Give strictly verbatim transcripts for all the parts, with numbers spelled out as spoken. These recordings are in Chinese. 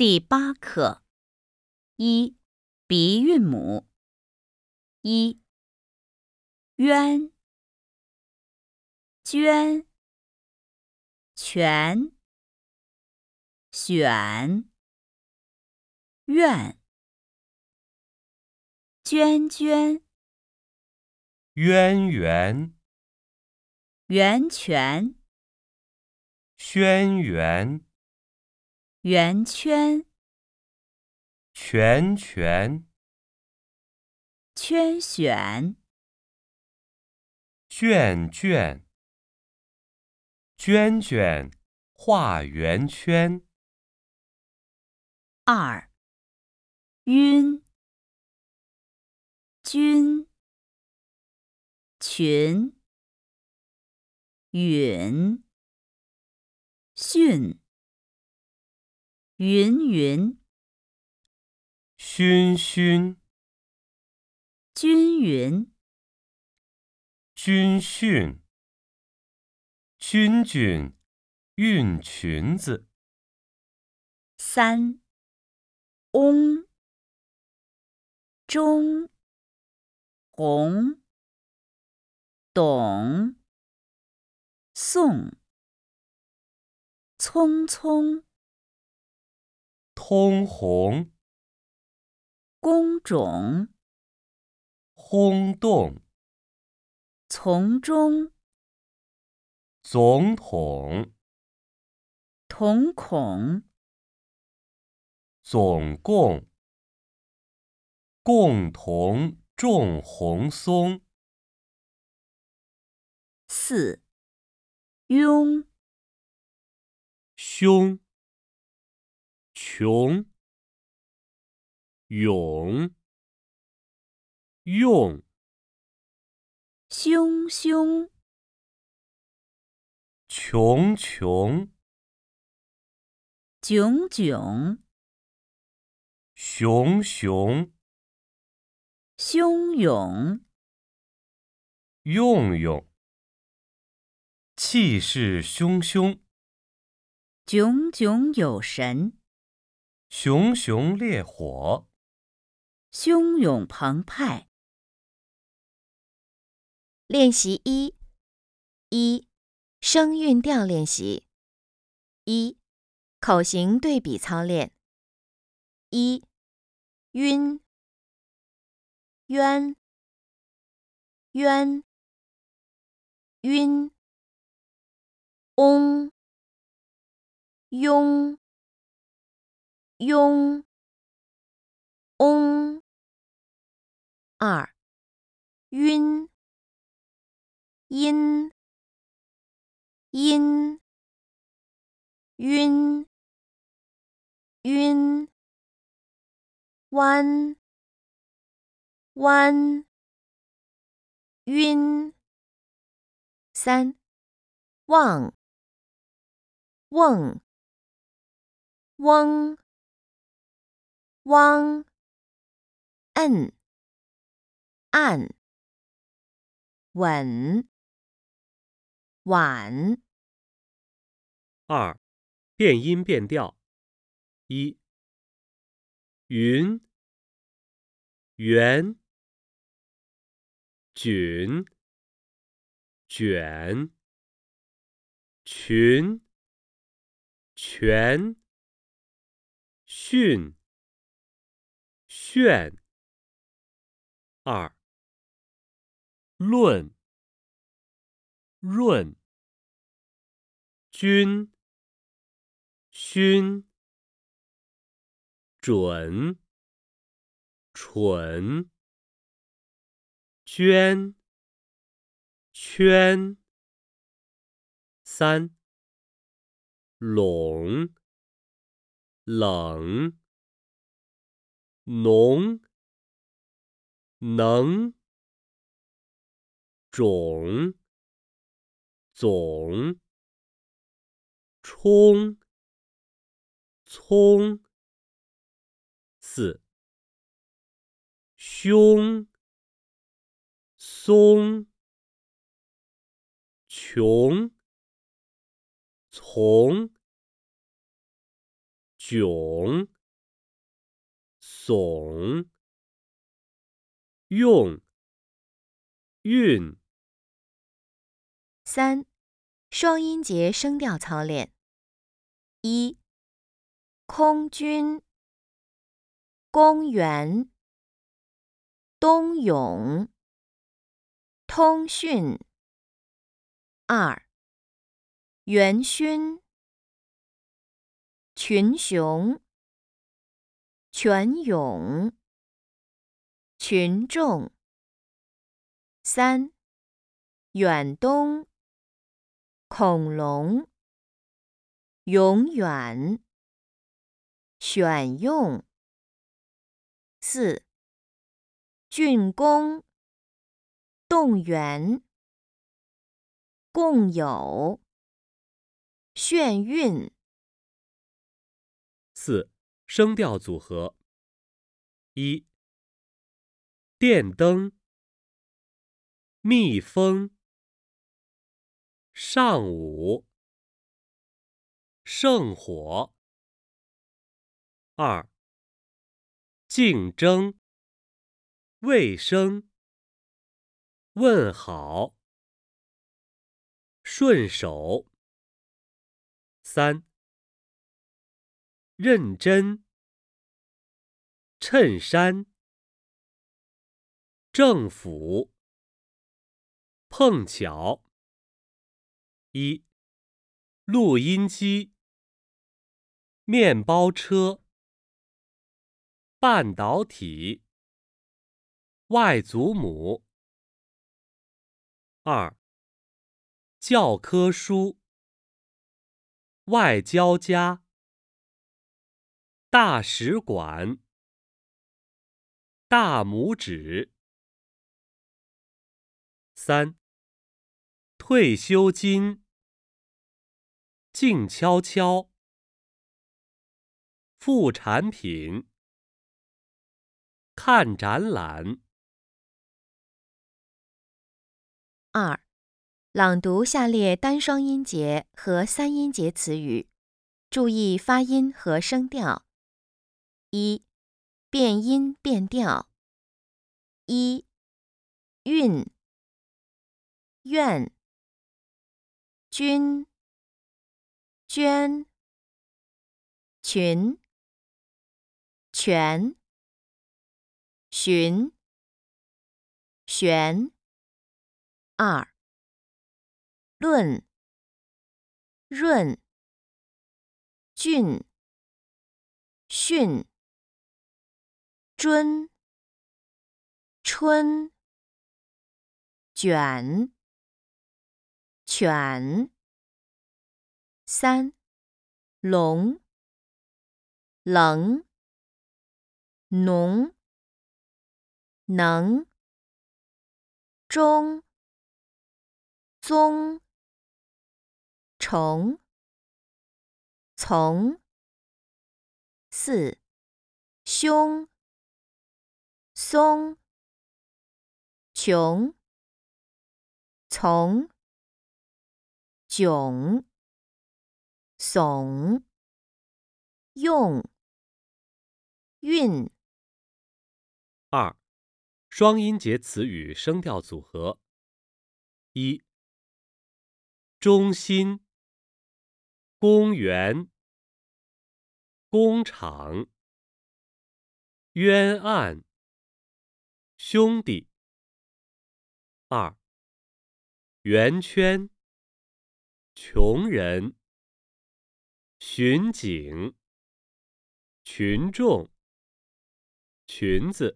第八课一鼻韵母一渊捐全选院涓涓渊源源泉轩辕圆圈泉泉圈选卷卷卷卷画圆圈二晕均群允训云云熏熏均匀军训君君运裙子三翁中红董宋匆匆通红工种轰动从中总统瞳孔总共共同种红松四庸胸穷勇用汹汹穷穷炯炯熊熊汹涌用用气势汹汹炯炯有神熊熊烈火汹涌澎湃练习一：一、声韵调练习。一、口型对比操练。一、晕、渊、渊、晕、翁、庸、庸、翁。二、晕、阴、阴、晕、晕、弯、弯、晕。三、望、瓮、翁、汪、摁、按、稳、晚。 二、变音变调一、云圆菌卷群全训炫二、论润均熏准蠢捐圈三、拢冷浓能种总冲葱四、凶松穷从迥、耸、用、韵。 三、双音节声调操练。一、空军、公园、冬泳、通讯。二、元勋、群雄、泉涌、群众。三、远东、恐龙、永远、选用。四、竣工、动员、共有、眩晕。 四、声调组合。一、电灯、蜜蜂、上午、圣火。二、竞争、卫生、问好、顺手。三、认真、衬衫、政府、碰巧。一、录音机、面包车、半导体、外祖母。二、教科书、外交家、大使馆、大拇指。三、退休金、静悄悄、副产品、看展览。 二、朗读下列单双音节和三音节词语，注意发音和声调。一、变音变调。一、韵、愿、君、捐、群、全、寻、玄。二、论、润、俊、训、尊、春、卷、犬。三、聋、棱、浓、能、中、宗、虫、从。四、凶、松、穷、从、迥、耸、用、韵。 二、双音节词语声调组合。一、中心、公园、工厂、冤案、兄弟。二、圆圈、穷人、巡警、群众、裙子。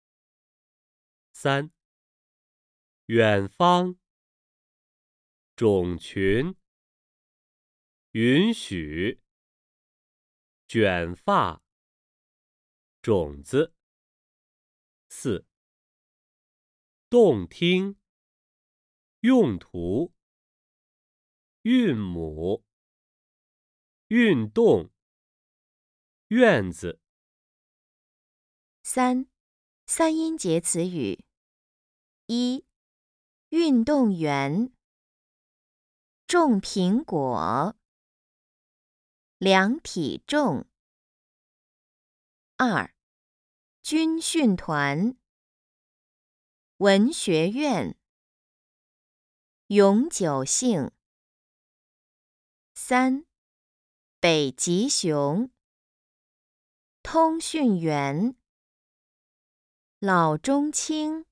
三、远方、种群、允许、卷发、种子。四、动听、用途、韵母、运动、院子。 三、三音节词语。一、运动员、种苹果、量体重。 二，军训团。文学院。永久性。三，北极熊。通讯员。老中青。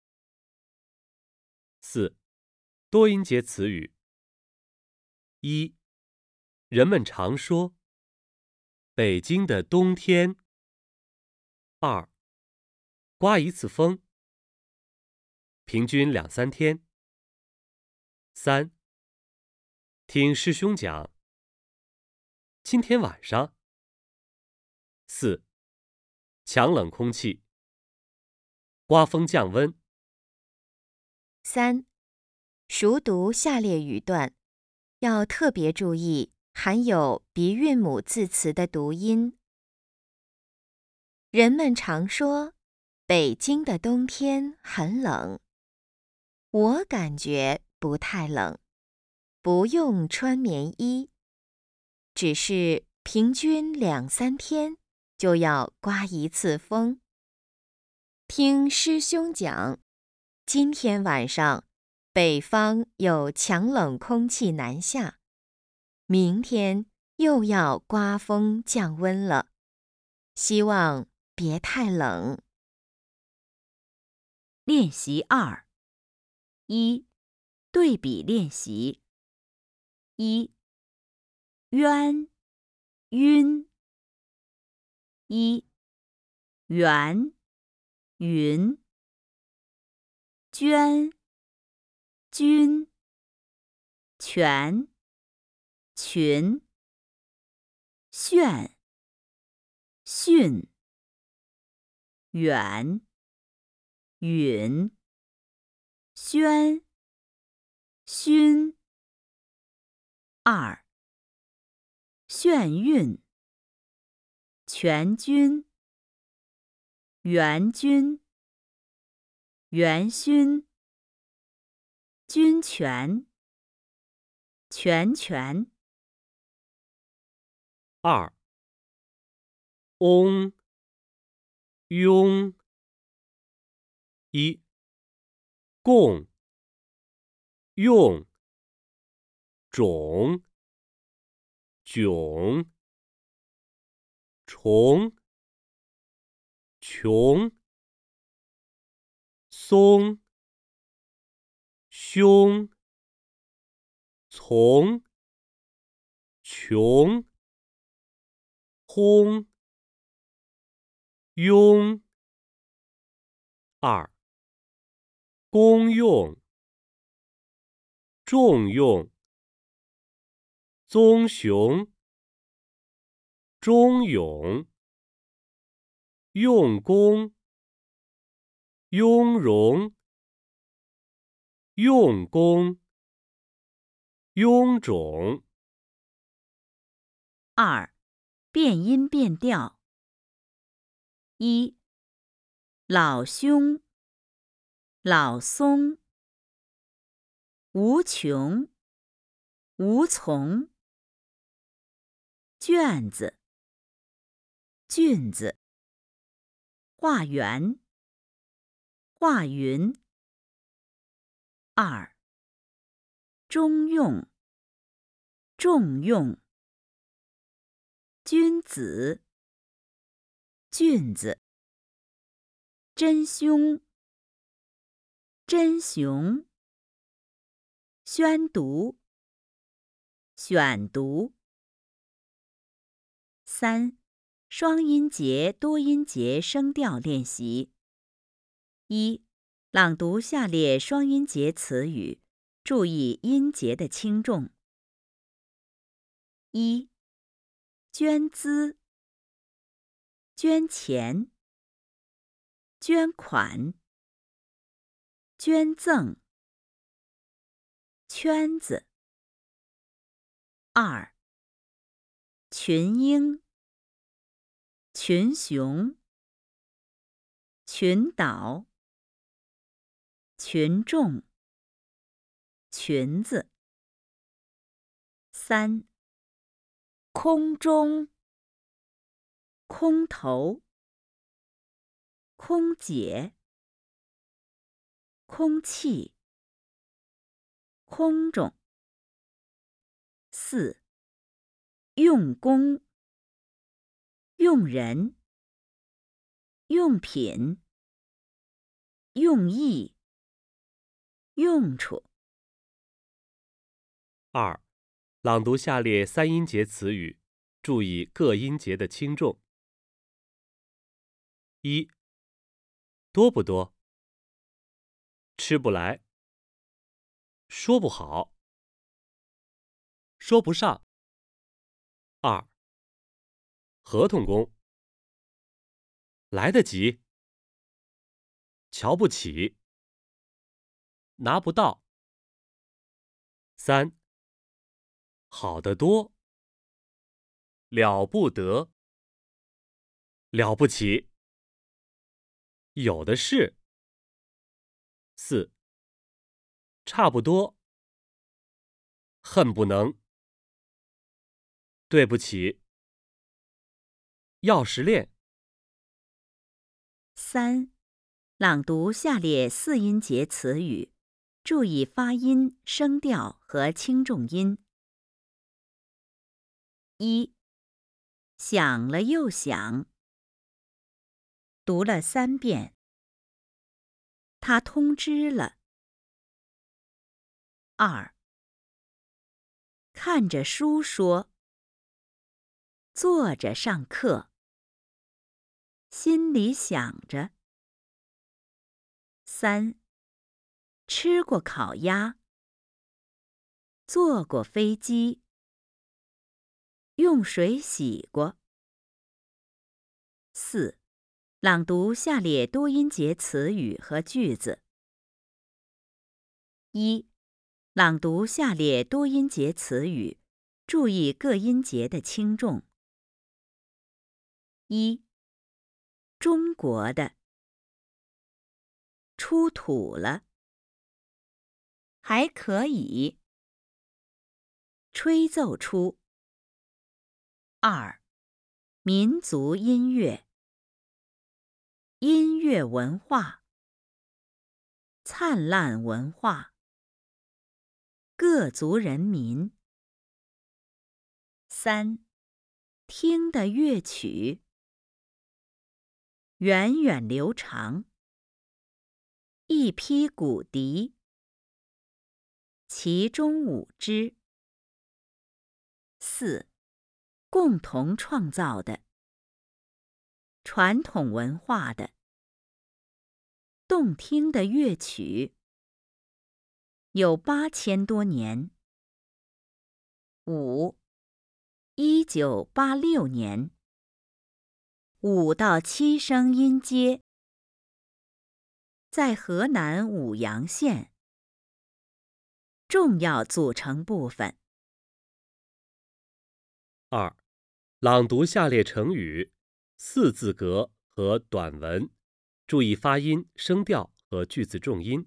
四、多音节词语。一、人们常说北京的冬天。二、刮一次风，平均两三天。三、听师兄讲，今天晚上。四、强冷空气，刮风降温。 三、熟读下列语段，要特别注意含有鼻韵母字词的读音。人们常说，北京的冬天很冷。我感觉不太冷，不用穿棉衣，只是平均两三天就要刮一次风。听师兄讲，今天晚上北方有强冷空气南下，明天又要刮风降温了，希望别太冷。 练习二。一、对比练习。一、冤、晕。一、圆、云。捐、君。全、群。炫、训。远、允。宣、勋。二、眩晕。全军。援军。元勋。军权。全权。 二、翁、庸。一、共、用、种、囧、虫、穷、松、凶、从、穷、轰、庸。二、公用、重用、棕熊、忠勇、用功、雍容、用功、臃肿。 二、变音变调。一、老兄、老松。无穷、无从。卷子、菌子。画圆、画云。二、中用、重用。君子、俊子。真凶、真雄。宣读、选读。三、双音节、多音节声调练习。一、朗读下列双音节词语，注意音节的轻重。一、捐资、捐钱、捐款、捐赠。圈子。二、群英、群雄、群岛、群众、裙子。三、空中、空头。 空姐，空气，空中。四、用功，用人，用品，用意，用处。 二、朗读下列三音节词语，注意各音节的轻重。一、多不多？吃不来，说不好，说不上。二、合同工，来得及，瞧不起，拿不到。三、好得多，了不得，了不起，有的是。四、差不多，恨不能，对不起，钥匙链。 三、朗读下列四音节词语，注意发音、声调和轻重音。一、想了又想，读了三遍。他通知了。二、看着书说，坐着上课，心里想着。三、吃过烤鸭，坐过飞机，用水洗过。四、朗读下列多音节词语和句子。一、朗读下列多音节词语，注意各音节的轻重。一、中国的，出土了，还可以，吹奏出。二、民族音乐，音乐文化，灿烂文化，各族人民。三、听的乐曲，源远流长，一批骨笛，其中五支。四、共同创造的，传统文化的，动听的乐曲，有八千多年。五、一九八六年，五到七声音阶，在河南舞阳县。重要组成部分。 二、朗读下列成语、四字格和短文，注意发音、声调和句子重音。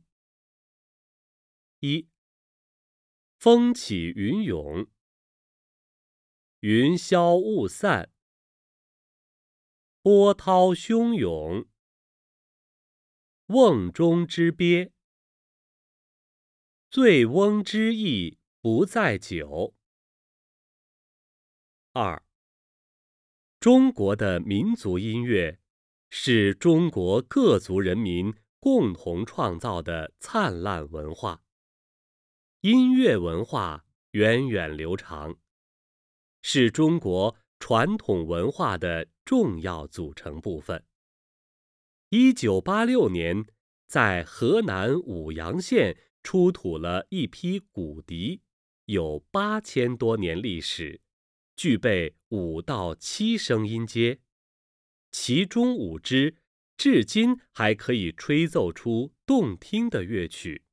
一、风起云涌，云消雾散，波涛汹涌，瓮中之鳖，醉翁之意不在酒。二、中国的民族音乐是中国各族人民共同创造的灿烂文化，音乐文化源远流长，是中国传统文化的重要组成部分。一九八六年，在河南舞阳县出土了一批骨笛，有八千多年历史，具备五到七声音阶，其中五支至今还可以吹奏出动听的乐曲。